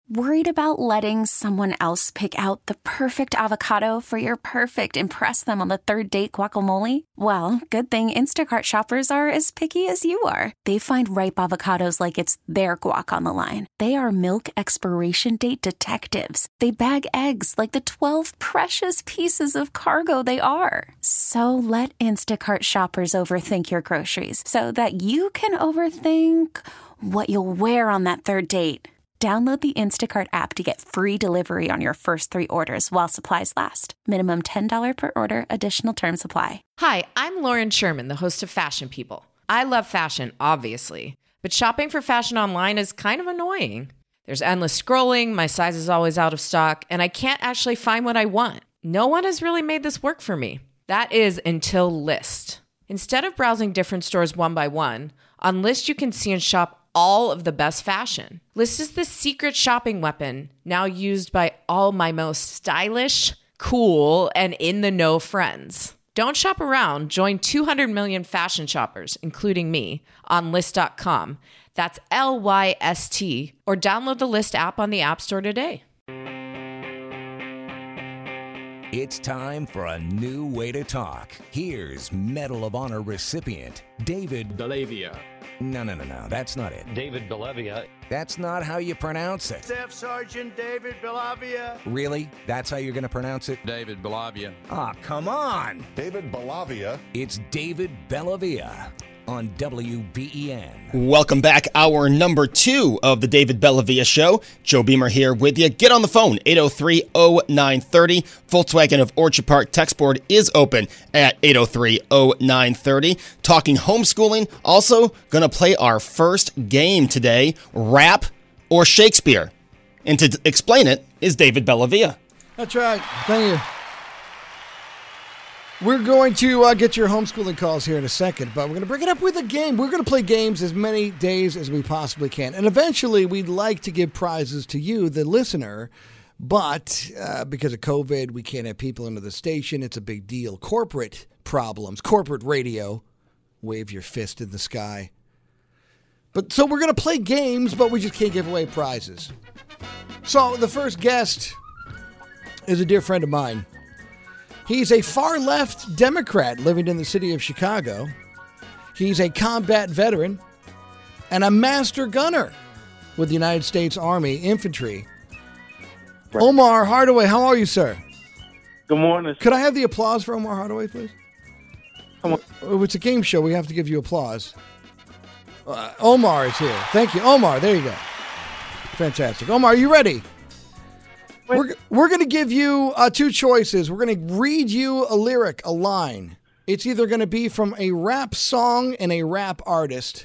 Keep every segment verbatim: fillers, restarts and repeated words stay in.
Worried about letting someone else pick out the perfect avocado for your perfect impress them on the third date guacamole? Well, good thing Instacart shoppers are as picky as you are. They find ripe avocados like it's their guac on the line. They are milk expiration date detectives. They bag eggs like the twelve precious pieces of cargo they are. So let Instacart shoppers overthink your groceries so that you can overthink what you'll wear on that third date. Download the Instacart app to get free delivery on your first three orders while supplies last. Minimum ten dollars per order. Additional terms apply. Hi, I'm Lauren Sherman, the host of Fashion People. I love fashion, obviously, but shopping for fashion online is kind of annoying. There's endless scrolling, my size is always out of stock, and I can't actually find what I want. No one has really made this work for me. That is until Lyst. Instead of browsing different stores one by one, on Lyst you can see and shop all of the best fashion. Lyst is the secret shopping weapon now used by all my most stylish, cool, and in-the-know friends. Don't shop around. Join two hundred million fashion shoppers, including me, on Lyst dot com. That's L Y S T. Or download the Lyst app on the App Store today. It's time for a new way to talk. Here's Medal of Honor recipient David Bellavia. No, no, no, no. That's not it. David Bellavia. That's not how you pronounce it. Staff Sergeant David Bellavia. Really? That's how you're going to pronounce it? David Bellavia. Ah, come on. David Bellavia. It's David Bellavia on W B E N. Welcome back. Hour number two of the David Bellavia Show. Joe Beamer here with you. Get on the phone, eight oh three oh nine three oh. Volkswagen of Orchard Park text board is open at eight oh three oh nine three oh. Talking homeschooling. Also, going to play our first game today, rap or Shakespeare. And to explain it is David Bellavia. That's right. Thank you. We're going to uh, get your homeschooling calls here in a second, but we're going to bring it up with a game. We're going to play games as many days as we possibly can. And eventually, we'd like to give prizes to you, the listener, but uh, because of COVID, we can't have people into the station. It's a big deal. Corporate problems, corporate radio. Wave your fist in the sky. But so we're going to play games, but we just can't give away prizes. So the first guest is a dear friend of mine. He's a far-left Democrat living in the city of Chicago. He's a combat veteran and a master gunner with the United States Army Infantry. Right. Omar Hardaway, how are you, sir? Good morning. Could I have the applause for Omar Hardaway, please? Come on. It's a game show. We have to give you applause. Uh, Omar is here. Thank you. Omar, there you go. Fantastic. Omar, are you ready? We're, we're going to give you uh, two choices. We're going to read you a lyric, a line. It's either going to be from a rap song and a rap artist,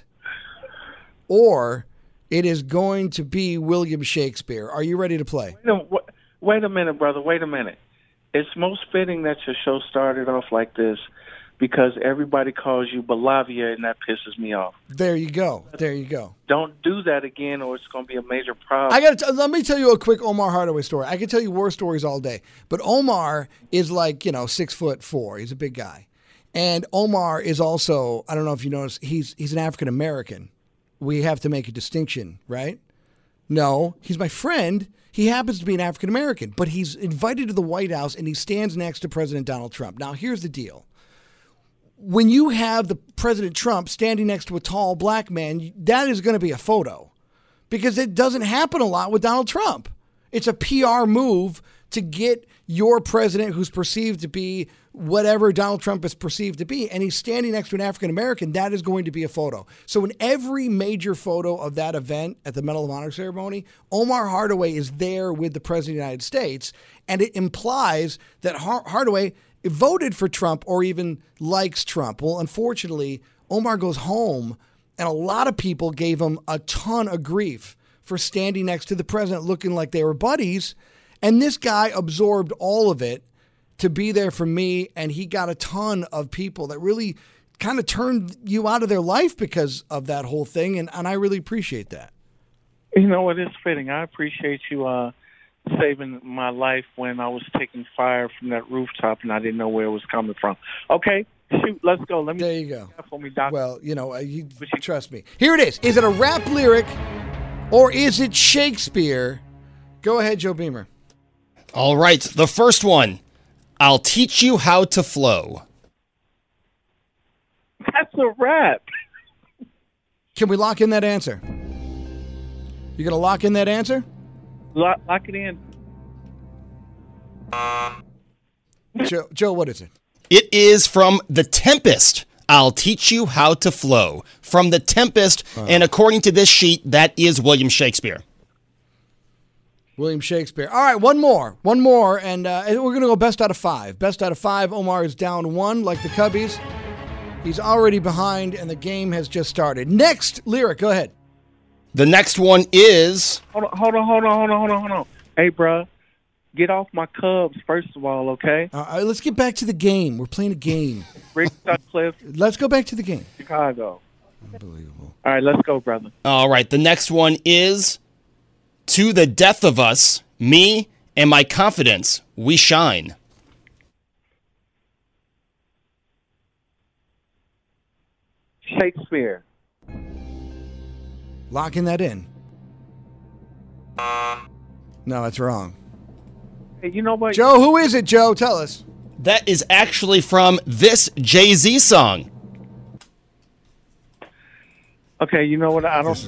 or it is going to be William Shakespeare. Are you ready to play? Wait a, wait a minute, brother. Wait a minute. It's most fitting that your show started off like this because everybody calls you Bellavia, and that pisses me off. There you go. There you go. Don't do that again, or it's going to be a major problem. I got to let me tell you a quick Omar Hardaway story. I can tell you war stories all day, but Omar is like, you know, six foot four. He's a big guy, and Omar is also, I don't know if you notice, he's he's an African American. We have to make a distinction, right? No, he's my friend. He happens to be an African American, but he's invited to the White House, and he stands next to President Donald Trump. Now, here's the deal. When you have the President Trump standing next to a tall black man, that is going to be a photo because it doesn't happen a lot with Donald Trump. It's a P R move to get your president, who's perceived to be whatever Donald Trump is perceived to be, and he's standing next to an African American. That is going to be a photo. So in every major photo of that event at the Medal of Honor ceremony, Omar Hardaway is there with the President of the United States, and it implies that Har- Hardaway voted for Trump or even likes Trump. Well, unfortunately, Omar goes home, and a lot of people gave him a ton of grief for standing next to the president looking like they were buddies. And this guy absorbed all of it to be there for me, and he got a ton of people that really kind of turned you out of their life because of that whole thing, and, and I really appreciate that. You know what? It's fitting. I appreciate you uh, saving my life when I was taking fire from that rooftop and I didn't know where it was coming from. Okay, shoot, let's go. Let me. There you go. For me, Doctor. Well, you know, you, trust me. Here it is. Is it a rap lyric or is it Shakespeare? Go ahead, Joe Beamer. All right, the first one. I'll teach you how to flow. That's a rap. Can we lock in that answer? You gonna lock in that answer? Lock, lock it in. Joe, Joe, what is it? It is from The Tempest. I'll teach you how to flow. From The Tempest, uh, and according to this sheet, that is William Shakespeare. William Shakespeare. All right, one more. One more, and uh, we're going to go best out of five. Best out of five. Omar is down one, like the Cubbies. He's already behind, and the game has just started. Next lyric, go ahead. The next one is... Hold on, hold on, hold on, hold on, hold on, hold on. Hey, bro, get off my Cubs, first of all, okay? All right, let's get back to the game. We're playing a game. Rick Sutcliffe. Let's go back to the game. Chicago. Unbelievable. All right, let's go, brother. All right, the next one is... To the death of us, me and my confidence, we shine. Shakespeare. Locking that in. No, that's wrong. Hey, you know what? Joe, who is it, Joe? Tell us. That is actually from this Jay-Z song. Okay, you know what? I don't...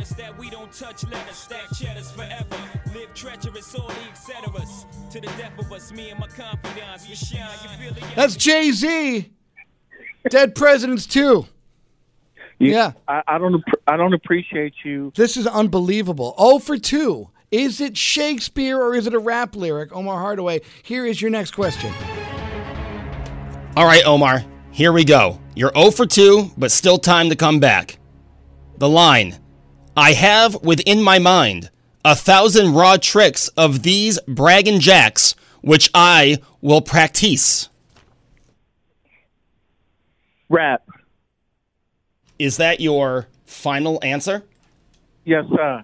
That's Jay-Z. Dead Presidents two. You, yeah. I, I don't I don't appreciate you. This is unbelievable. oh for two. Is it Shakespeare or is it a rap lyric? Omar Hardaway, here is your next question. All right, Omar, here we go. You're oh for two, but still time to come back. The line, I have within my mind a thousand raw tricks of these bragging jacks, which I will practice. Rap. Is that your final answer? Yes, sir.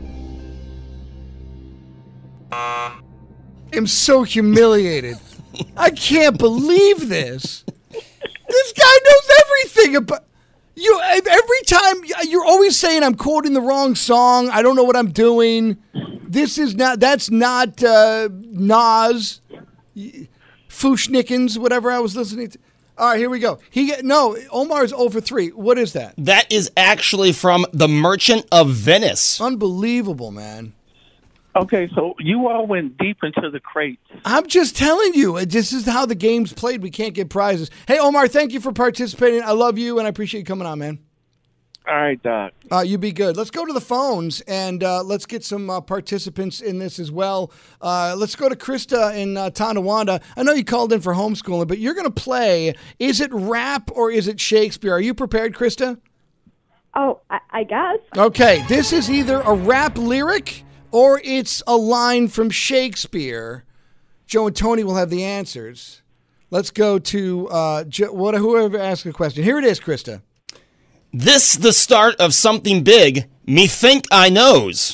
I'm so humiliated. I can't believe this. This guy knows everything about... You every time you're always saying I'm quoting the wrong song. I don't know what I'm doing. This is not. That's not uh, Nas, Fushnikins, whatever I was listening to. All right, here we go. He no Omar's oh for three. What is that? That is actually from The Merchant of Venice. Unbelievable, man. Okay, so you all went deep into the crates. I'm just telling you, this is how the game's played. We can't get prizes. Hey, Omar, thank you for participating. I love you, and I appreciate you coming on, man. All right, Doc. Uh, you be good. Let's go to the phones, and uh, let's get some uh, participants in this as well. Uh, let's go to Krista in uh, Tonawanda. I know you called in for homeschooling, but you're going to play, is it rap or is it Shakespeare? Are you prepared, Krista? Oh, I, I guess. Okay, this is either a rap lyric or it's a line from Shakespeare. Joe and Tony will have the answers. Let's go to uh, Joe, what, whoever asked a question. Here it is, Krista. This the start of something big, me think I knows.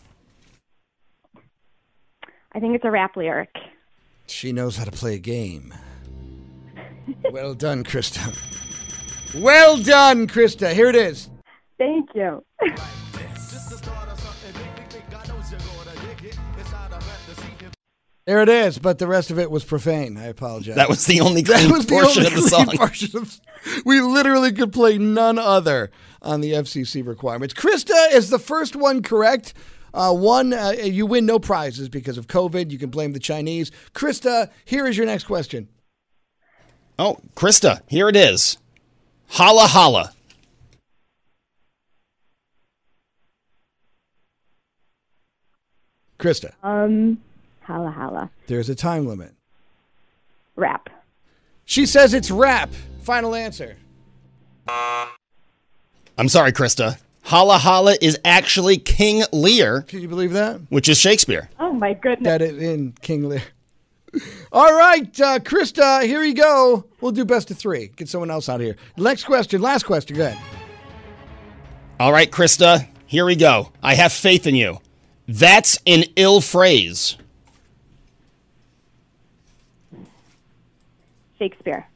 I think it's a rap lyric. She knows how to play a game. Well done, Krista. Well done, Krista. Here it is. Thank you. There it is, but the rest of it was profane. I apologize. That was the only clean that was the portion only of the song. Portion of, we literally could play none other on the F C C requirements. Krista is the first one correct. Uh, one, uh, you win no prizes because of COVID. You can blame the Chinese. Krista, here is your next question. Oh, Krista, here it is. Holla holla. Krista. Um, holla holla. There's a time limit. Rap. She says it's rap. Final answer. I'm sorry, Krista. Holla holla is actually King Lear. Can you believe that? Which is Shakespeare. Oh, my goodness. That is in King Lear. All right, uh, Krista, here you go. We'll do best of three. Get someone else out of here. Next question. Last question. Go ahead. All right, Krista, here we go. I have faith in you. That's an ill phrase. Shakespeare.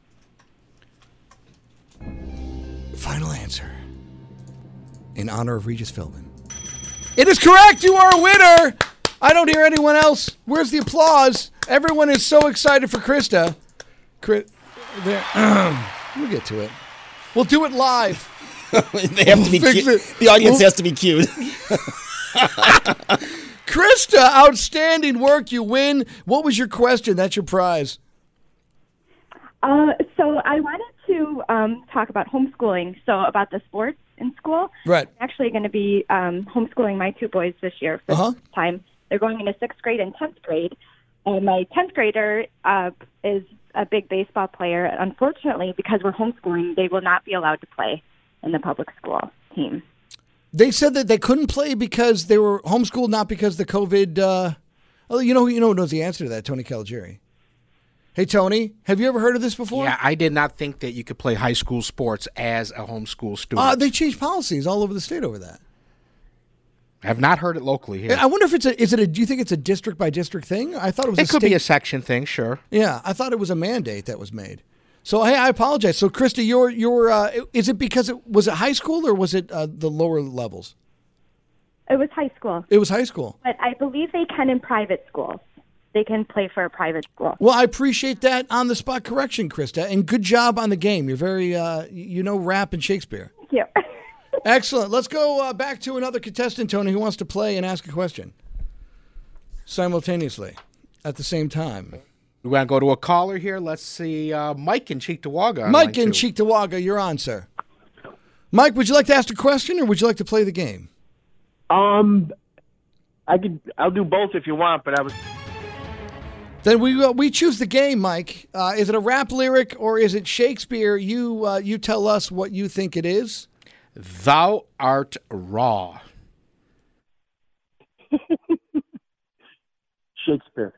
Final answer. In honor of Regis Philbin. It is correct. You are a winner. I don't hear anyone else. Where's the applause? Everyone is so excited for Krista. Chris, there. We'll get to it. We'll do it live. They have to be Fix cu- it. The audience We'll- has to be cued. Krista, outstanding work. You win. What was your question? That's your prize. Uh, so I wanted to um, talk about homeschooling, so about the sports in school. Right. I'm actually going to be um, homeschooling my two boys this year for Uh-huh. the first time. They're going into sixth grade and tenth grade. And my tenth grader uh, is a big baseball player. Unfortunately, because we're homeschooling, they will not be allowed to play in the public school team. They said that they couldn't play because they were homeschooled, not because the COVID. Uh, oh, you know, you know who knows the answer to that? Tony Caligiuri. Hey, Tony, have you ever heard of this before? Yeah, I did not think that you could play high school sports as a homeschool student. Uh, they changed policies all over the state over that. I have not heard it locally here. I wonder if it's a. Is it a? Do you think it's a district by district thing? I thought it was. It a could state, be a section thing, sure. Yeah, I thought it was a mandate that was made. So hey, I apologize. So Krista, your your uh, is it because it was it high school or was it uh, the lower levels? It was high school, It was high school. but I believe they can in private schools. They can play for a private school. Well, I appreciate that on the spot correction, Krista, and good job on the game. You're very uh, you know rap and Shakespeare. Thank you. Excellent. Let's go uh, back to another contestant, Tony, who wants to play and ask a question simultaneously at the same time. We want to go to a caller here. Let's see. Uh, Mike in Cheektowaga. on Mike line in two. Cheektowaga, you're on, sir. Mike, would you like to ask a question or would you like to play the game? Um, I could. I'll do both if you want, but I was. Then we uh, we choose the game, Mike. Uh, is it a rap lyric or is it Shakespeare? You uh, you tell us what you think it is. Thou art raw. Shakespeare.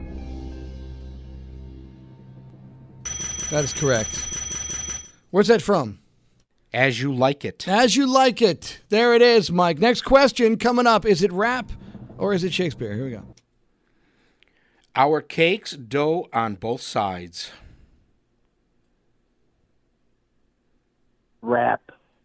That is correct. Where's that from? As you like it. As you like it. There it is, Mike. Next question coming up. Is it rap or is it Shakespeare? Here we go. Our cakes dough on both sides. Rap.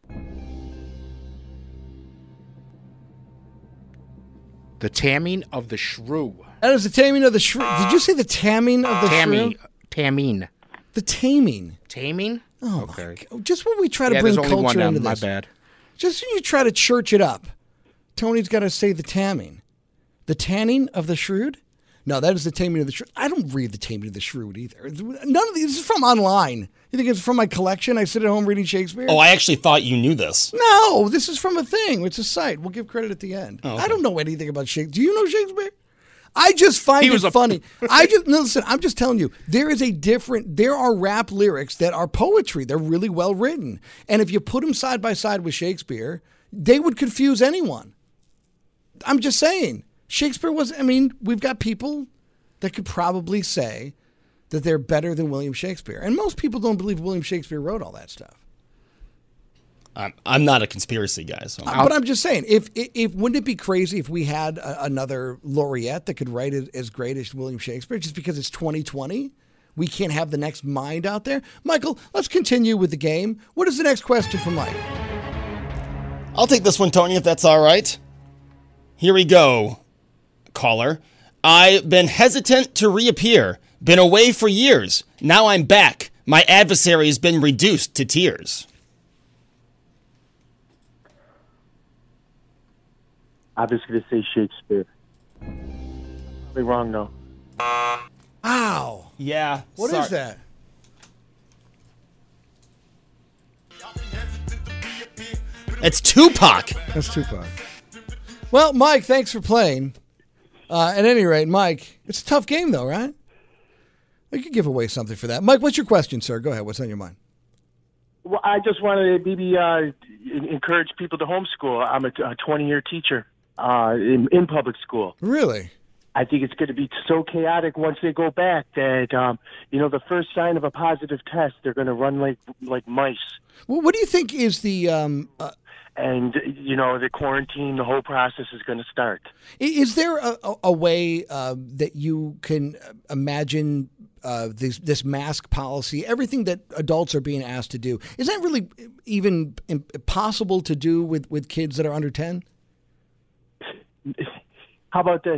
The taming of the shrew. That is the taming of the shrew. Did you say the taming of the Tammy. shrew? Taming. The taming. Taming? Oh, Okay. my God. Just when we try to Yeah, bring there's only culture one into M. My this. bad. Just when you try to church it up, Tony's got to say the tamming. The tanning of the shrewd? No, that is the taming of the shrewd. I don't read the taming of the shrewd either. None of these this is from online. You think it's from my collection? I sit at home reading Shakespeare? Oh, I actually thought you knew this. No, this is from a thing. It's a site. We'll give credit at the end. Oh, okay. I don't know anything about Shakespeare. Do you know Shakespeare? I just find He it was a- funny. I just no, listen. I'm just telling you. There is a different. There are rap lyrics that are poetry. They're really well written, and if you put them side by side with Shakespeare, they would confuse anyone. I'm just saying. Shakespeare was. I mean, we've got people that could probably say that they're better than William Shakespeare, and most people don't believe William Shakespeare wrote all that stuff. I'm, I'm not a conspiracy guy, so Uh, but I'm just saying, if, if if wouldn't it be crazy if we had a, another laureate that could write it as great as William Shakespeare? Just because it's twenty twenty, we can't have the next mind out there. Michael, let's continue with the game. What is the next question for Mike? I'll take this one, Tony, if that's all right. Here we go, caller. I've been hesitant to reappear. Been away for years. Now I'm back. My adversary has been reduced to tears. I was going to say Shakespeare. Probably wrong though. Ow. Yeah. What is that? It's Tupac. That's Tupac. Well, Mike, thanks for playing. Uh, at any rate, Mike, it's a tough game, though, right? We could give away something for that. Mike, what's your question, sir? Go ahead. What's on your mind? Well, I just wanted to maybe uh, encourage people to homeschool. I'm a twenty-year teacher uh, in, in public school. Really? I think it's going to be so chaotic once they go back that, um, you know, the first sign of a positive test, they're going to run like like mice. Well, what do you think is the... Um, uh, And, you know, the quarantine, the whole process is going to start. Is there a, a, a way uh, that you can imagine uh, this, this mask policy, everything that adults are being asked to do, is that really even possible to do with, with kids that are under ten? How about this?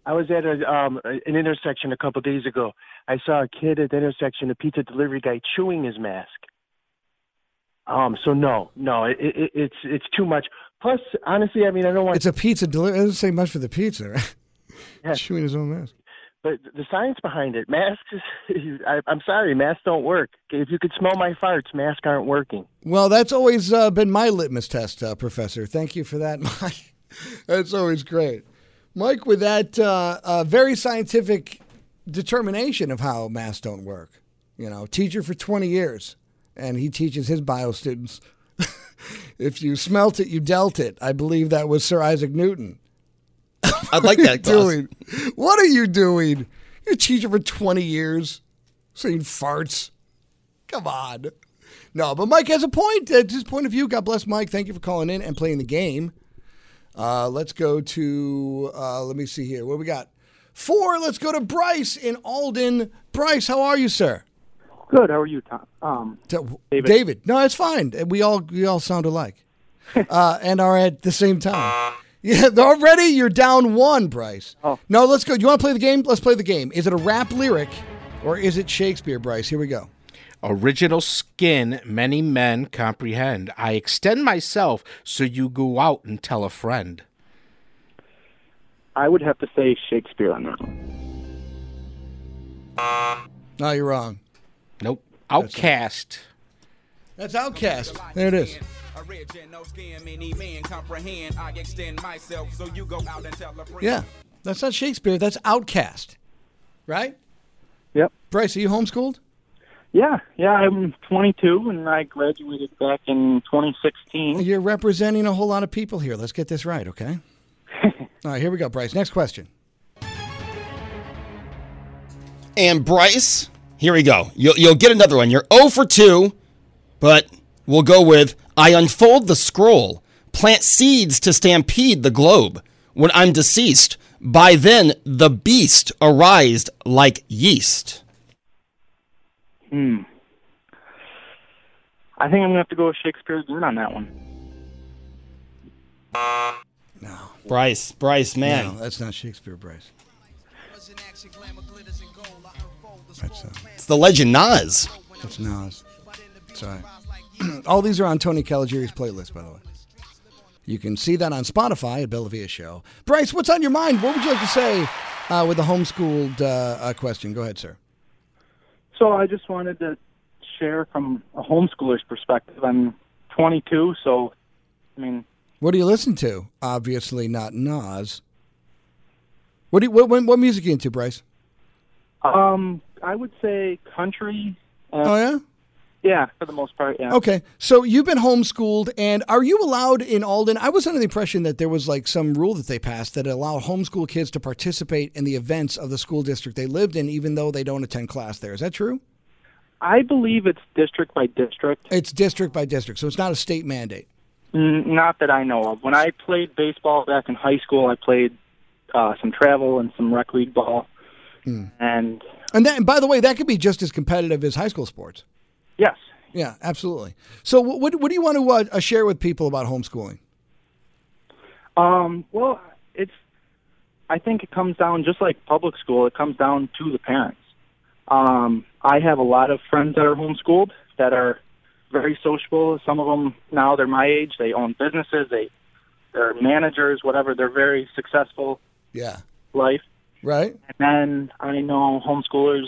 I was at a um an intersection a couple days ago. I saw a kid at the intersection, a pizza delivery guy, chewing his mask. Um. So no, no, it, it, it's it's too much. Plus, honestly, I mean, I don't want. It's a pizza delivery. It doesn't say much for the pizza, right? Yeah. Chewing his own mask. But the science behind it, masks, is, I, I'm sorry, masks don't work. If you could smell my farts, masks aren't working. Well, that's always uh, been my litmus test, uh, Professor. Thank you for that, Mike. That's always great. Mike, with that uh, uh, very scientific determination of how masks don't work. You know, teacher for twenty years, and he teaches his bio students. If you smelt it, you dealt it. I believe that was Sir Isaac Newton. I'd like that class. Doing? What are you doing? You're a teacher for twenty years, saying farts. Come on. No, but Mike has a point. That's his point of view. God bless Mike. Thank you for calling in and playing the game. Uh, let's go to, uh, let me see here. What do we got? Four. Let's go to Bryce in Alden. Bryce, how are you, sir? Good. How are you, Tom? Um, David. David. No, it's fine. We all we all sound alike, uh, and are at the same time. Yeah, already you're down one, Bryce. Oh. No, let's go. Do you want to play the game? Let's play the game. Is it a rap lyric or is it Shakespeare, Bryce? Here we go. Original skin, many men comprehend. I extend myself so you go out and tell a friend. I would have to say Shakespeare on that one. No, you're wrong. Nope. Outcast. That's Outcast. There it is. Yeah, that's not Shakespeare. That's Outcast, right? Yep. Bryce, are you homeschooled? Yeah, yeah. I'm twenty-two, and I graduated back in twenty sixteen. You're representing a whole lot of people here. Let's get this right, okay? All right, here we go, Bryce. Next question. And Bryce, here we go. You'll, you'll get another one. You're zero for two, but we'll go with, I unfold the scroll, plant seeds to stampede the globe. When I'm deceased, by then the beast arised like yeast. Hmm. I think I'm going to have to go with Shakespeare again on that one. No. Bryce, Bryce, man. No, that's not Shakespeare, Bryce. That's, uh, it's the legend Nas. That's Nas. Sorry. All these are on Tony Caligari's playlist, by the way. You can see that on Spotify at Bellavia Show. Bryce, what's on your mind? What would you like to say uh, with the homeschooled uh, uh, question? Go ahead, sir. So I just wanted to share from a homeschooler's perspective. I'm twenty-two, so, I mean... What do you listen to? Obviously not Nas. What do you, what, what, what music are you into, Bryce? Um, I would say country. Uh, oh, yeah? Yeah, for the most part, yeah. Okay, so you've been homeschooled, and are you allowed in Alden? I was under the impression that there was like some rule that they passed that allowed homeschool kids to participate in the events of the school district they lived in, even though they don't attend class there. Is that true? I believe it's district by district. It's district by district, so it's not a state mandate. Mm, not that I know of. When I played baseball back in high school, I played uh, some travel and some rec league ball. Hmm. And and then, by the way, that could be just as competitive as high school sports. Yes. Yeah, absolutely. So what what do you want to uh, share with people about homeschooling? Um, well, it's, I think it comes down, just like public school, it comes down to the parents. Um, I have a lot of friends that are homeschooled that are very sociable. Some of them, now they're my age, they own businesses, they, they're managers, whatever. They're very successful. Yeah. Life. Right. And then I know homeschoolers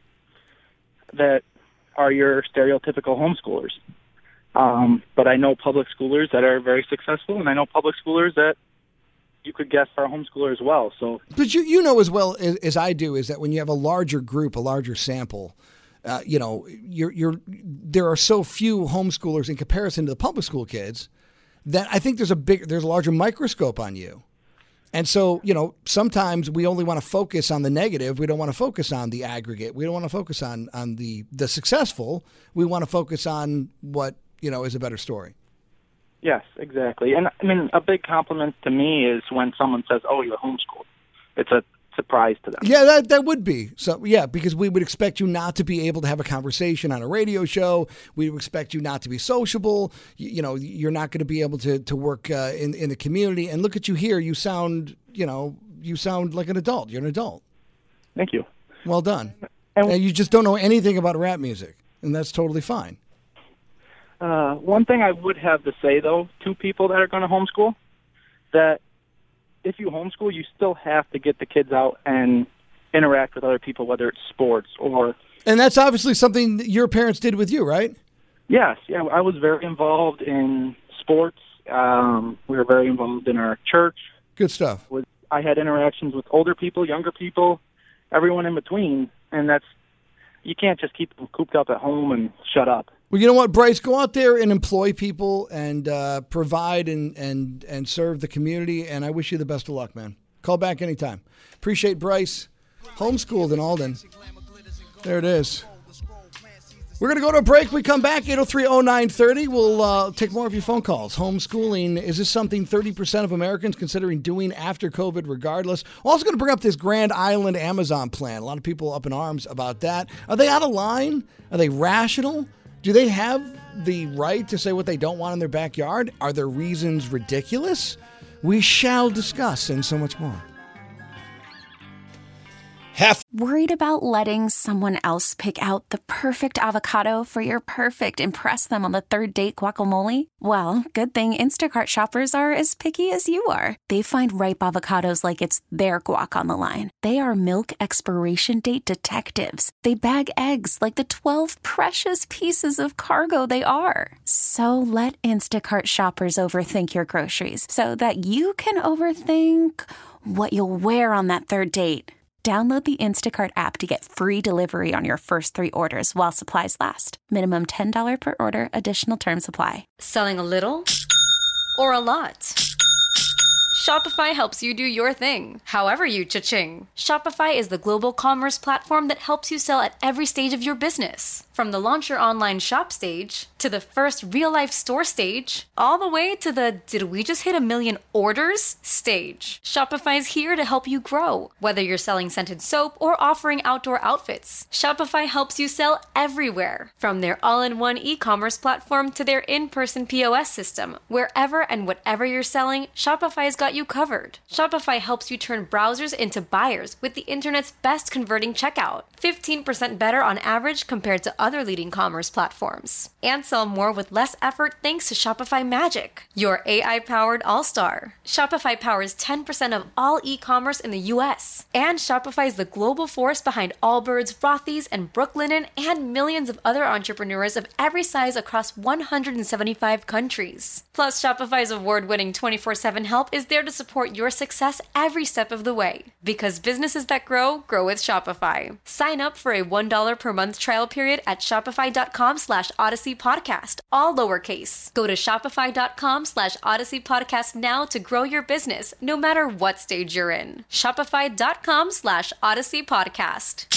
that are your stereotypical homeschoolers. Um, but I know public schoolers that are very successful, and I know public schoolers that you could guess are homeschooler as well. So, but you you know as well as, as I do is that when you have a larger group, a larger sample, uh, you know, you're you're there are so few homeschoolers in comparison to the public school kids that I think there's a big there's a larger microscope on you. And so, you know, sometimes we only want to focus on the negative. We don't want to focus on the aggregate. We don't want to focus on, on the, the successful. We want to focus on what, you know, is a better story. Yes, exactly. And I mean, a big compliment to me is when someone says, oh, you're homeschooled. It's a surprise to them. Yeah, that that would be. So yeah, because we would expect you not to be able to have a conversation on a radio show. We would expect you not to be sociable. You, you know, you're not going to be able to to work uh, in in the community. And look at you here. You sound, you know, you sound like an adult. You're an adult. Thank you. Well done. And, and you just don't know anything about rap music, and that's totally fine. Uh, one thing I would have to say, though, to people that are going to homeschool, that if you homeschool, you still have to get the kids out and interact with other people, whether it's sports or... And that's obviously something that your parents did with you, right? Yes. Yeah, I was very involved in sports. Um, we were very involved in our church. Good stuff. With, I had interactions with older people, younger people, everyone in between, and that's... You can't just keep them cooped up at home and shut up. Well, you know what, Bryce? Go out there and employ people and uh, provide and, and, and serve the community, and I wish you the best of luck, man. Call back anytime. Appreciate Bryce. Homeschooled in Alden. There it is. We're going to go to a break. We come back, eight oh three oh nine thirty. We'll uh, take more of your phone calls. Homeschooling, is this something thirty percent of Americans considering doing after COVID regardless? I'm also going to bring up this Grand Island Amazon plan. A lot of people up in arms about that. Are they out of line? Are they rational? Do they have the right to say what they don't want in their backyard? Are their reasons ridiculous? We shall discuss and so much more. Half. Worried about letting someone else pick out the perfect avocado for your perfect impress them on the third date guacamole? Well, good thing Instacart shoppers are as picky as you are. They find ripe avocados like it's their guac on the line. They are milk expiration date detectives. They bag eggs like the twelve precious pieces of cargo they are. So let Instacart shoppers overthink your groceries so that you can overthink what you'll wear on that third date. Download the Instacart app to get free delivery on your first three orders while supplies last. Minimum ten dollars per order. Additional terms apply. Selling a little or a lot? Shopify helps you do your thing, however you cha-ching. Shopify is the global commerce platform that helps you sell at every stage of your business. From the launch your online shop stage, to the first real-life store stage, all the way to the did we just hit a million orders stage. Shopify's here to help you grow. Whether you're selling scented soap or offering outdoor outfits, Shopify helps you sell everywhere. From their all-in-one e-commerce platform to their in-person P O S system, wherever and whatever you're selling, Shopify's got you covered. Shopify helps you turn browsers into buyers with the internet's best converting checkout. fifteen percent better on average compared to other leading commerce platforms. And sell more with less effort thanks to Shopify Magic, your A I-powered all-star. Shopify powers ten percent of all e-commerce in the U S. And Shopify is the global force behind Allbirds, Rothy's, and Brooklinen, and millions of other entrepreneurs of every size across one hundred seventy-five countries. Plus, Shopify's award-winning twenty-four seven help is there to support your success every step of the way. Because businesses that grow, grow with Shopify. Sign up for a one dollar per month trial period at shopify.com slash Odyssey Podcast, all lowercase. Go to shopify.com slash Odyssey Podcast now to grow your business, no matter what stage you're in. Shopify.com slash Odyssey Podcast.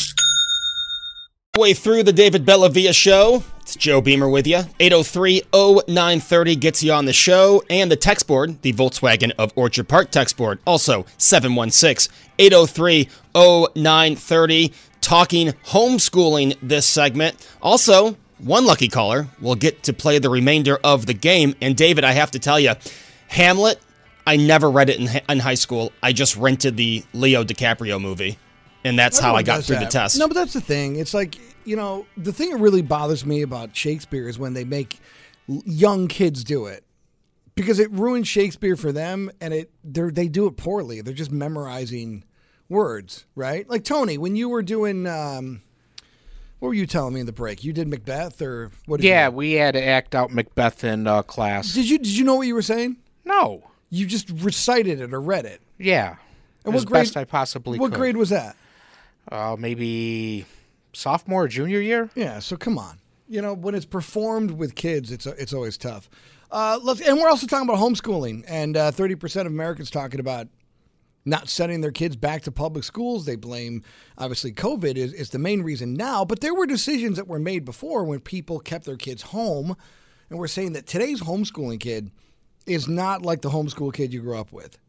Way through the David Bellavia Show. It's Joe Beamer with you. eight oh three oh nine thirty gets you on the show. And the text board, the Volkswagen of Orchard Park text board, also seven one six, eight oh three oh nine thirty. Talking homeschooling this segment. Also, one lucky caller will get to play the remainder of the game. And David, I have to tell you, Hamlet, I never read it in, in high school. I just rented the Leo DiCaprio movie. And that's how I got through the test. No, but that's the thing. It's like, you know, the thing that really bothers me about Shakespeare is when they make young kids do it. Because it ruins Shakespeare for them, and it they they do it poorly. They're just memorizing words, right? Like, Tony, when you were doing, um, what were you telling me in the break? You did Macbeth, or what did Yeah, you do? we had to act out Macbeth in uh, class. Did you, did you know what you were saying? No. You just recited it or read it? Yeah. And as what grade, best I possibly what could. grade was that? Uh, maybe sophomore or junior year? Yeah, so come on. You know, when it's performed with kids, it's it's always tough. Uh, let's, and we're also talking about homeschooling, and uh, thirty percent of Americans talking about not sending their kids back to public schools. They blame, obviously, COVID is, is the main reason now, but there were decisions that were made before when people kept their kids home, and we're saying that today's homeschooling kid is not like the homeschool kid you grew up with.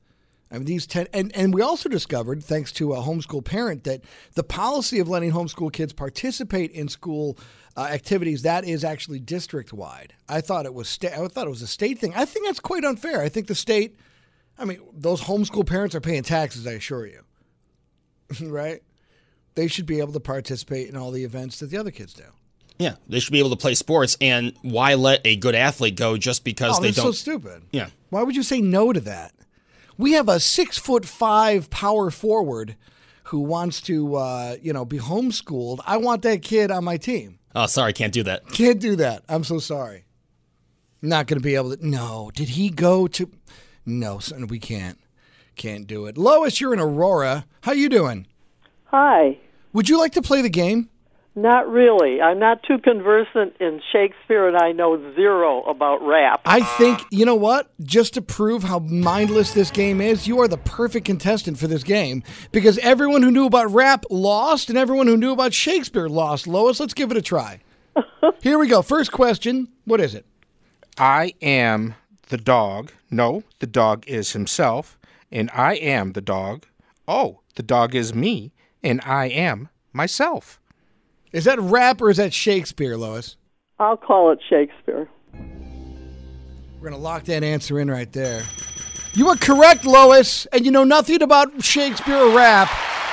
I mean, these ten, and, and we also discovered, thanks to a homeschool parent, that the policy of letting homeschool kids participate in school uh, activities, that is actually district-wide. I thought it was sta- I thought it was a state thing. I think that's quite unfair. I think the state, I mean, those homeschool parents are paying taxes, I assure you, right? They should be able to participate in all the events that the other kids do. Yeah, they should be able to play sports, and why let a good athlete go just because oh, they that's don't? so stupid. Yeah. Why would you say no to that? We have a six foot five power forward who wants to, uh, you know, be homeschooled. I want that kid on my team. Oh, sorry, can't do that. Can't do that. I'm so sorry. Not going to be able to. No. Did he go to? No, son, we can't. Can't do it. Lois, you're in Aurora. How you doing? Hi. Would you like to play the game? Not really. I'm not too conversant in Shakespeare, and I know zero about rap. I think, you know what? Just to prove how mindless this game is, you are the perfect contestant for this game because everyone who knew about rap lost and everyone who knew about Shakespeare lost. Lois, let's give it a try. Here we go. First question. What is it? I am the dog. No, the dog is himself, and I am the dog. Oh, the dog is me, and I am myself. Is that rap or is that Shakespeare, Lois? I'll call it Shakespeare. We're going to lock that answer in right there. You are correct, Lois, and you know nothing about Shakespeare or rap.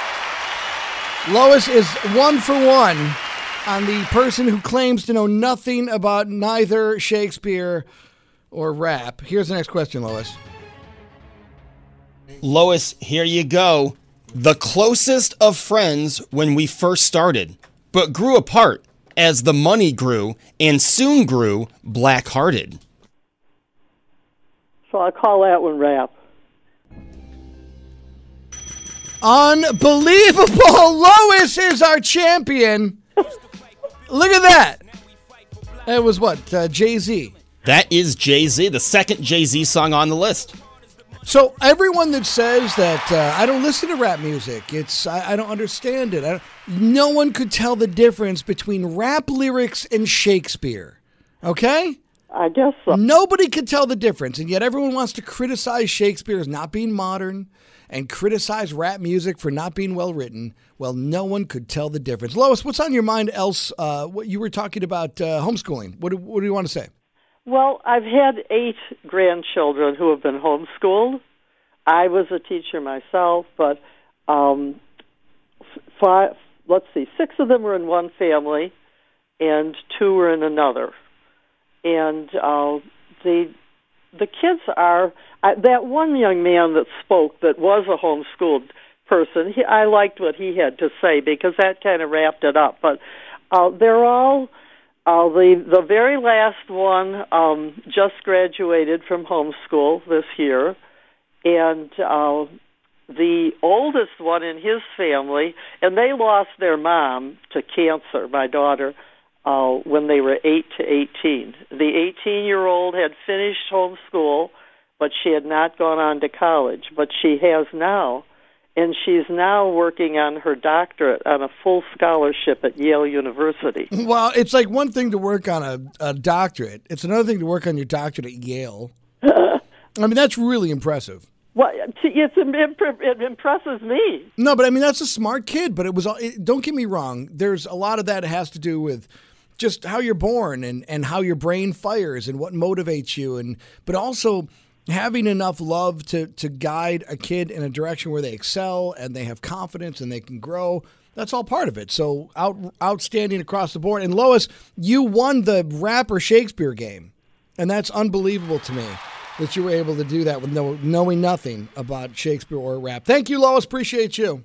Lois is one for one on the person who claims to know nothing about neither Shakespeare or rap. Here's the next question, Lois. Lois, here you go. The closest of friends when we first started, but grew apart as the money grew and soon grew black-hearted. So I'll call that one rap. Unbelievable! Lois is our champion. Look at that. That was what, uh, Jay-Z? That is Jay-Z, the second Jay-Z song on the list. So everyone that says that uh, I don't listen to rap music, it's I, I don't understand it. I don't, no one could tell the difference between rap lyrics and Shakespeare. Okay? I guess so. Nobody could tell the difference, and yet everyone wants to criticize Shakespeare as not being modern and criticize rap music for not being well written. Well, no one could tell the difference. Lois, what's on your mind else? Uh, what you were talking about uh, homeschooling. What do, what do you want to say? Well, I've had eight grandchildren who have been homeschooled. I was a teacher myself, but um, five, let's see, six of them were in one family, and two were in another. And uh, the the kids are uh, that one young man that spoke that was a homeschooled person. He, I liked what he had to say because that kind of wrapped it up. But uh, they're all. Uh, the the very last one um, just graduated from homeschool this year, and uh, the oldest one in his family, and they lost their mom to cancer, my daughter, uh, when they were eight to eighteen. The eighteen-year-old had finished homeschool, but she had not gone on to college, but she has now. And she's now working on her doctorate on a full scholarship at Yale University. Well, it's like one thing to work on a, a doctorate. It's another thing to work on your doctorate at Yale. I mean, that's really impressive. Well, it's, it impresses me. No, but I mean, that's a smart kid. But it was, it, don't get me wrong. There's a lot of that has to do with just how you're born and, and how your brain fires and what motivates you. And but also having enough love to to guide a kid in a direction where they excel and they have confidence and they can grow. That's all part of it. So out, outstanding across the board. And Lois, you won the rap or Shakespeare game. And that's unbelievable to me that you were able to do that with no, knowing nothing about Shakespeare or rap. Thank you, Lois. Appreciate you.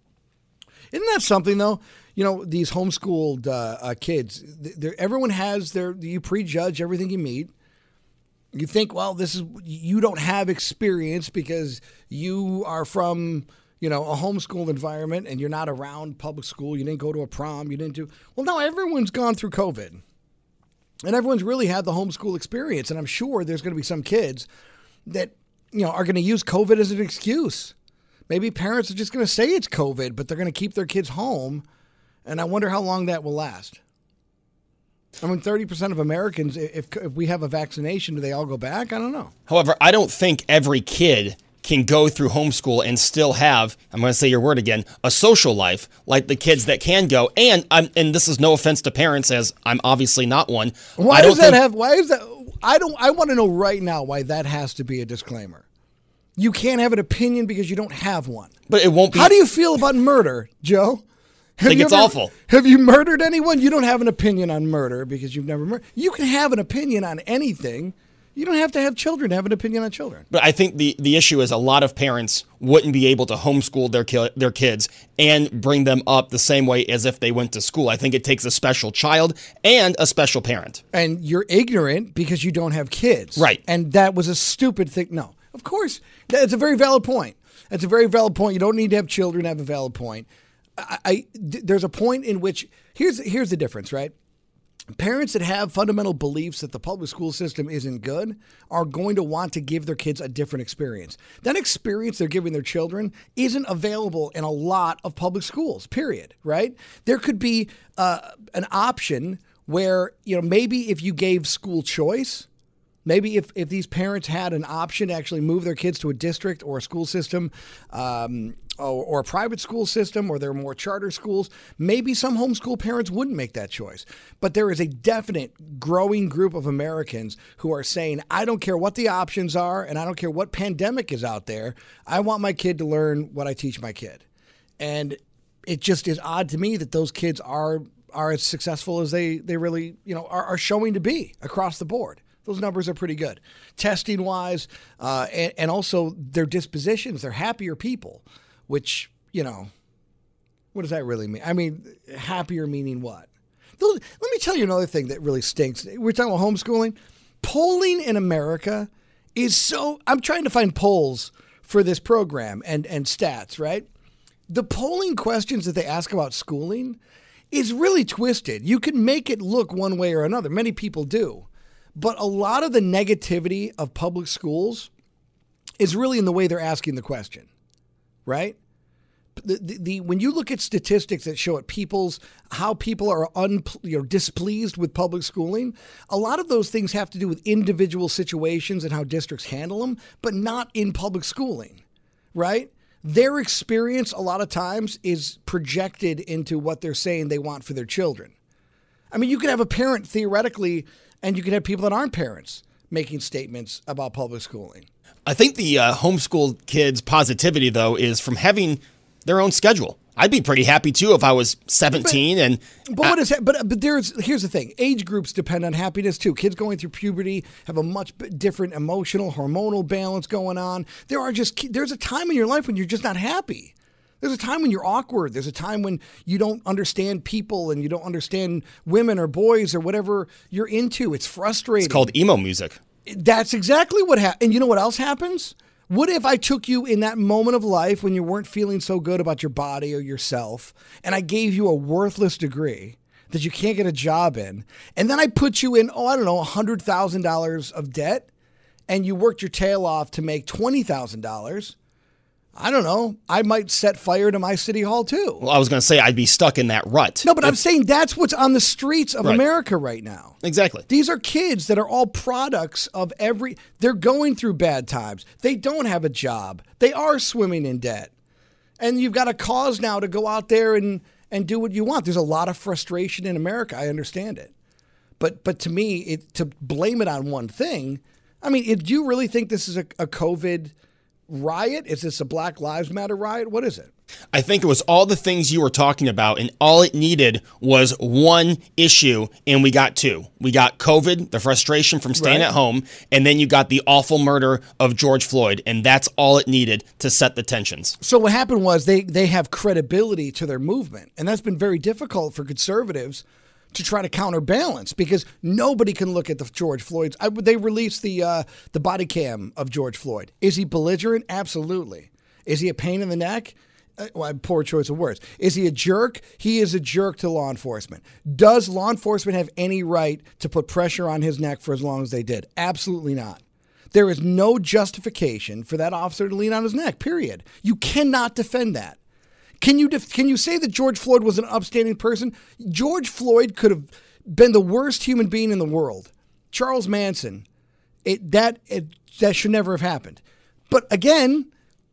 Isn't that something, though? You know, these homeschooled uh, uh, kids, everyone has their, you prejudge everything you meet. You think, well, this is, you don't have experience because you are from, you know, a homeschooled environment and you're not around public school. You didn't go to a prom. You didn't do, well, no, everyone's gone through COVID. And everyone's really had the homeschool experience. And I'm sure there's going to be some kids that, you know, are going to use COVID as an excuse. Maybe parents are just going to say it's COVID, but they're going to keep their kids home. And I wonder how long that will last. I mean, thirty percent of Americans, if, if we have a vaccination, do they all go back? I don't know. However, I don't think every kid can go through homeschool and still have, I'm going to say your word again, a social life like the kids that can go. And I'm, and this is no offense to parents, as I'm obviously not one. Why I don't does that think, have? Why is that? I don't. I want to know right now why that has to be a disclaimer. You can't have an opinion because you don't have one. But it won't be. How do you feel about murder, Joe? I think it's ever, awful. Have you murdered anyone? You don't have an opinion on murder because you've never murdered. You can have an opinion on anything. You don't have to have children to have an opinion on children. But I think the, the issue is a lot of parents wouldn't be able to homeschool their ki- their kids and bring them up the same way as if they went to school. I think it takes a special child and a special parent. And you're ignorant because you don't have kids. Right. And that was a stupid thing. No, of course. That's a very valid point. That's a very valid point. You don't need to have children to have a valid point. I, I there's a point in which here's here's the difference, right? Parents that have fundamental beliefs that the public school system isn't good are going to want to give their kids a different experience. That experience they're giving their children isn't available in a lot of public schools, period, right? There could be uh, an option where, you know, maybe if you gave school choice, maybe if, if these parents had an option to actually move their kids to a district or a school system, um, or, or a private school system, or there are more charter schools, maybe some homeschool parents wouldn't make that choice. But there is a definite growing group of Americans who are saying, I don't care what the options are, and I don't care what pandemic is out there. I want my kid to learn what I teach my kid. And it just is odd to me that those kids are are as successful as they, they really, you know, are, are showing to be across the board. Those numbers are pretty good. Testing-wise, uh, and, and also their dispositions, they're happier people, which, you know, what does that really mean? I mean, happier meaning what? Let me tell you another thing that really stinks. We're talking about homeschooling. Polling in America is so, I'm trying to find polls for this program and, and stats, right? The polling questions that they ask about schooling is really twisted. You can make it look one way or another. Many people do. But a lot of the negativity of public schools is really in the way they're asking the question, right? The, the, the when you look at statistics that show it, people's how people are un, you know displeased with public schooling, a lot of those things have to do with individual situations and how districts handle them, but not in public schooling, right? Their experience a lot of times is projected into what they're saying they want for their children. I mean, you could have a parent theoretically, and you can have people that aren't parents making statements about public schooling. I think the uh, homeschool kids' positivity, though, is from having their own schedule. I'd be pretty happy, too, if I was seventeen. But, and but what is that? But but there's here's the thing. Age groups depend on happiness, too. Kids going through puberty have a much different emotional, hormonal balance going on. There are just there's a time in your life when you're just not happy. There's a time when you're awkward. There's a time when you don't understand people and you don't understand women or boys or whatever you're into. It's frustrating. It's called emo music. That's exactly what happens. And you know what else happens? What if I took you in that moment of life when you weren't feeling so good about your body or yourself, and I gave you a worthless degree that you can't get a job in, and then I put you in, oh, I don't know, one hundred thousand dollars of debt, and you worked your tail off to make twenty thousand dollars, I don't know, I might set fire to my city hall too. Well, I was going to say I'd be stuck in that rut. No, but if, I'm saying that's what's on the streets of right. America right now. Exactly. These are kids that are all products of every, they're going through bad times. They don't have a job. They are swimming in debt. And you've got a cause now to go out there and, and do what you want. There's a lot of frustration in America. I understand it. But but to me, it, to blame it on one thing, I mean, it, do you really think this is a, a COVID riot? Is this a Black Lives Matter riot? What is it? I think it was all the things you were talking about, and all it needed was one issue, and we got two. We got COVID, the frustration from staying Right. at home, and then you got the awful murder of George Floyd, and that's all it needed to set the tensions. So what happened was they, they have credibility to their movement, and that's been very difficult for conservatives to try to counterbalance because nobody can look at the George Floyd's. I, they released the uh, the body cam of George Floyd. Is he belligerent? Absolutely. Is he a pain in the neck? Uh, well, poor choice of words. Is he a jerk? He is a jerk to law enforcement. Does law enforcement have any right to put pressure on his neck for as long as they did? Absolutely not. There is no justification for that officer to lean on his neck, period. You cannot defend that. Can you def- can you say that George Floyd was an upstanding person? George Floyd could have been the worst human being in the world. Charles Manson, it, that it, that should never have happened. But again,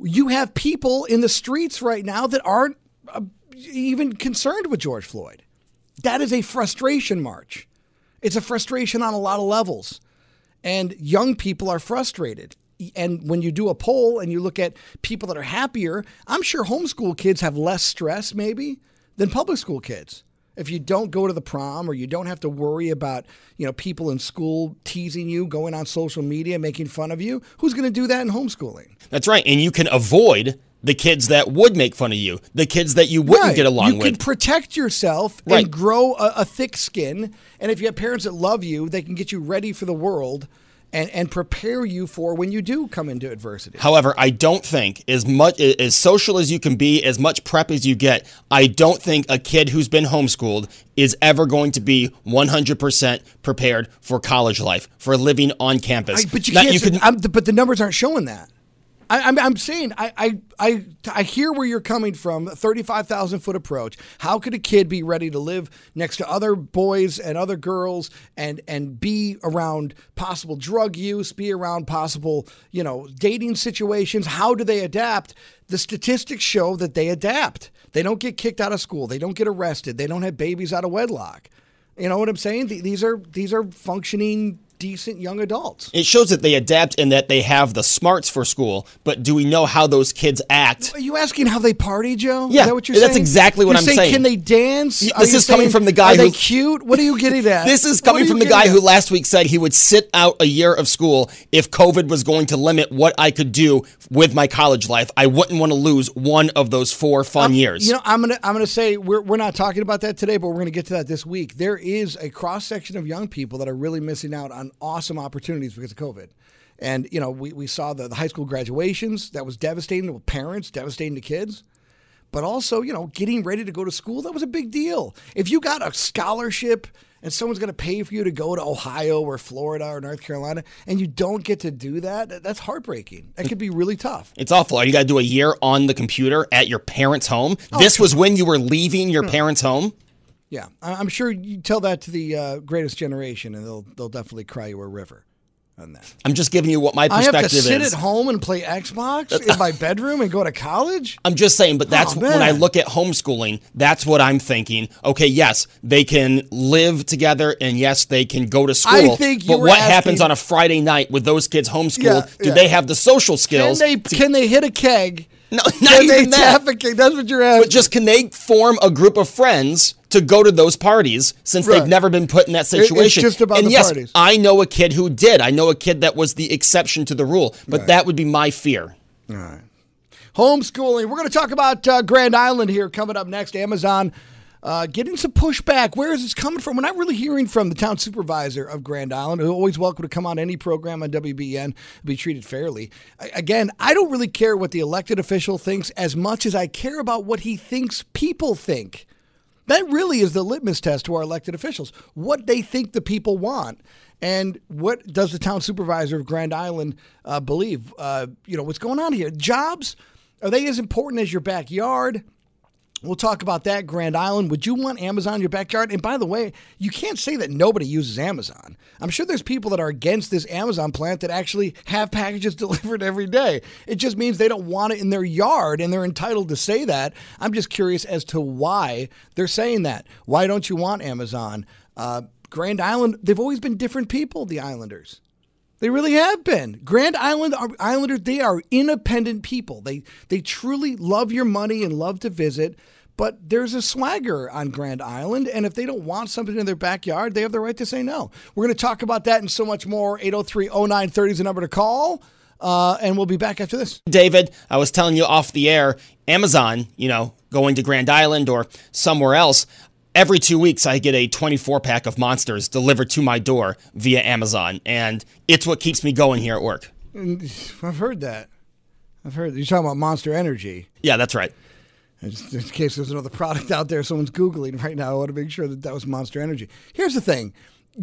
you have people in the streets right now that aren't uh, even concerned with George Floyd. That is a frustration march. It's a frustration on a lot of levels. And young people are frustrated. And when you do a poll and you look at people that are happier, I'm sure homeschool kids have less stress maybe than public school kids. If you don't go to the prom or you don't have to worry about, you know, people in school teasing you, going on social media, making fun of you, who's going to do that in homeschooling? That's right. And you can avoid the kids that would make fun of you, the kids that you wouldn't right. get along you with. You can protect yourself right. and grow a, a thick skin. And if you have parents that love you, they can get you ready for the world and, and prepare you for when you do come into adversity. However, I don't think, as much as social as you can be, as much prep as you get, I don't think a kid who's been homeschooled is ever going to be one hundred percent prepared for college life, for living on campus. I, but you Now, can't. you say, can, I'm, but the numbers aren't showing that. I, I'm, I'm saying I, I I I hear where you're coming from. A thirty-five thousand foot approach. How could a kid be ready to live next to other boys and other girls and and be around possible drug use, be around possible, you know, dating situations? How do they adapt? The statistics show that they adapt. They don't get kicked out of school. They don't get arrested. They don't have babies out of wedlock. You know what I'm saying? These are these are functioning, decent young adults. It shows that they adapt and that they have the smarts for school, but do we know how those kids act? Are you asking how they party, Joe? Yeah, is that what you're that's saying? exactly what you're I'm saying, saying. Can they dance? This Are you is coming saying, from the guy are who... Are they cute? What are you getting at? This is What coming are from you the guy getting who at? last week said he would sit out a year of school if COVID was going to limit what I could do with my college life. I wouldn't want to lose one of those four fun I'm, years. You know, I'm gonna I'm gonna say we're we're not talking about that today, but we're gonna get to that this week. There is a cross section of young people that are really missing out on awesome opportunities because of COVID. And, you know, we, we saw the, the high school graduations. That was devastating to parents, devastating to kids. But also, you know, getting ready to go to school, that was a big deal. If you got a scholarship and someone's going to pay for you to go to Ohio or Florida or North Carolina, and you don't get to do that, that's heartbreaking. That could be really tough. It's awful. You got to do a year on the computer at your parents' home. Oh, this was when you were leaving your parents' home? Yeah. I'm sure you tell that to the uh, greatest generation, and they'll they'll definitely cry you a river. On that. I'm just giving you what my perspective is. I have to sit is. at home and play Xbox in my bedroom and go to college? I'm just saying, but that's oh, when I look at homeschooling, that's what I'm thinking. Okay, yes, they can live together and yes, they can go to school. I think you but were what asking, happens on a Friday night with those kids homeschooled? Yeah, do yeah. they have the social skills? Can they, to, can they hit a keg? No, not can even they that. tap a keg? That's what you're asking. But just can they form a group of friends to go to those parties since Right. they've never been put in that situation? It's just about and the yes, parties. I know a kid who did. I know a kid that was the exception to the rule, but Right. that would be my fear. All right. Homeschooling. We're going to talk about uh, Grand Island here coming up next. Amazon uh, getting some pushback. Where is this coming from? We're not really hearing from the town supervisor of Grand Island, who always welcome to come on any program on W B N, be treated fairly. I, again, I don't really care what the elected official thinks as much as I care about what he thinks people think. That really is the litmus test to our elected officials, what they think the people want. And what does the town supervisor of Grand Island uh, believe? Uh, you know, what's going on here? Jobs, are they as important as your backyard? We'll talk about that. Grand Island. Would you want Amazon in your backyard? And by the way, you can't say that nobody uses Amazon. I'm sure there's people that are against this Amazon plant that actually have packages delivered every day. It just means they don't want it in their yard, and they're entitled to say that. I'm just curious as to why they're saying that. Why don't you want Amazon? Uh, Grand Island, they've always been different people, the Islanders. They really have been. Grand Island Islanders, they are independent people. They they truly love your money and love to visit, but there's a swagger on Grand Island, and if they don't want something in their backyard, they have the right to say no. We're going to talk about that and so much more. eight oh three oh nine thirty is the number to call, uh, and we'll be back after this. David, I was telling you off the air, Amazon, you know, going to Grand Island or somewhere else, every two weeks, I get a twenty-four pack of Monsters delivered to my door via Amazon, and it's what keeps me going here at work. I've heard that. I've heard you're talking about Monster Energy. Yeah, that's right. Just in case there's another product out there someone's Googling right now, I want to make sure that that was Monster Energy. Here's the thing.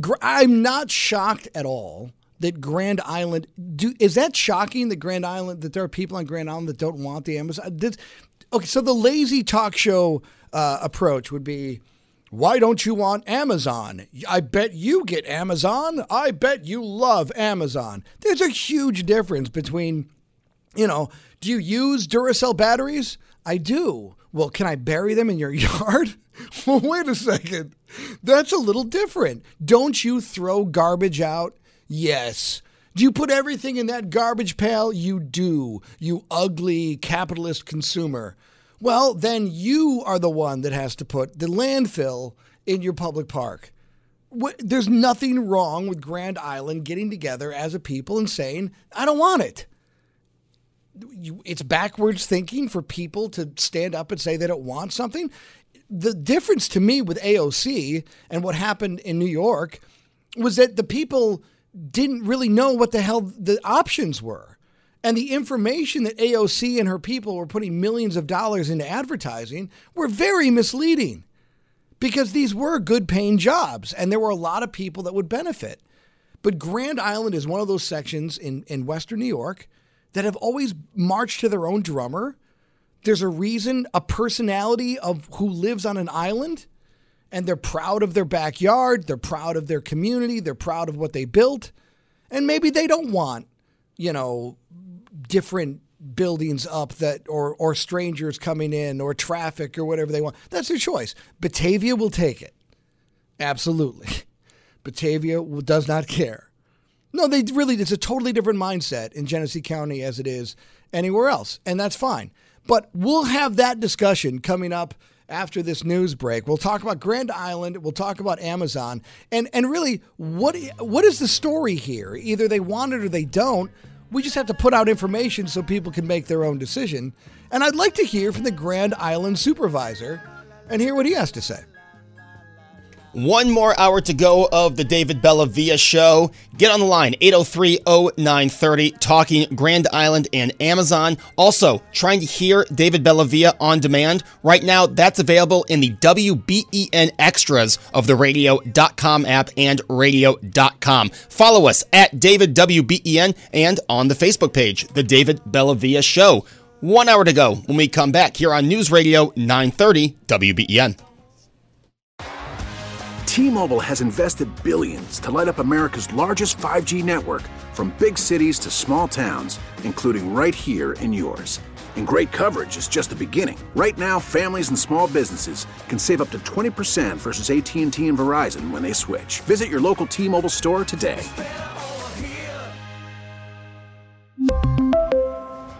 I'm not shocked at all that Grand Island... Do, is that shocking that Grand Island, that there are people on Grand Island that don't want the Amazon? Did, okay, so the lazy talk show uh, approach would be, why don't you want Amazon? I bet you get Amazon. I bet you love Amazon. There's a huge difference between, you know, Do you use Duracell batteries? I do. Well, can I bury them in your yard? Well, wait a second. That's a little different. Don't you throw garbage out? Yes. Do you put everything in that garbage pail? You do, you ugly capitalist consumer. Well, then you are the one that has to put the landfill in your public park. There's nothing wrong with Grand Island getting together as a people and saying, I don't want it. It's backwards thinking for people to stand up and say they don't want something. The difference to me with A O C and what happened in New York was that the people didn't really know what the hell the options were. And the information that A O C and her people were putting millions of dollars into advertising were very misleading, because these were good paying jobs and there were a lot of people that would benefit. But Grand Island is one of those sections in, in Western New York that have always marched to their own drummer. There's a reason, a personality of who lives on an island, and they're proud of their backyard. They're proud of their community. They're proud of what they built. And maybe they don't want, you know, different buildings up that, or, or strangers coming in, or traffic, or whatever they want. That's their choice. Batavia will take it. Absolutely. Batavia does not care. No, they really, it's a totally different mindset in Genesee County as it is anywhere else. And that's fine. But we'll have that discussion coming up after this news break. We'll talk about Grand Island. We'll talk about Amazon. And and really, what what is the story here? Either they want it or they don't. We just have to put out information so people can make their own decision. And I'd like to hear from the Grand Island supervisor and hear what he has to say. One more hour to go of the David Bellavia Show. Get on the line, eight oh three oh nine thirty, talking Grand Island and Amazon. Also, trying to hear David Bellavia on demand. Right now, that's available in the W B E N extras of the radio dot com app and radio dot com. Follow us at David W B E N and on the Facebook page, The David Bellavia Show. One hour to go when we come back here on News Radio nine thirty W B E N. T-Mobile has invested billions to light up America's largest five G network, from big cities to small towns, including right here in yours. And great coverage is just the beginning. Right now, families and small businesses can save up to twenty percent versus A T and T and Verizon when they switch. Visit your local T-Mobile store today.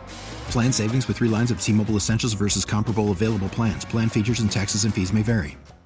Plan savings with three lines of T-Mobile Essentials versus comparable available plans. Plan features and taxes and fees may vary.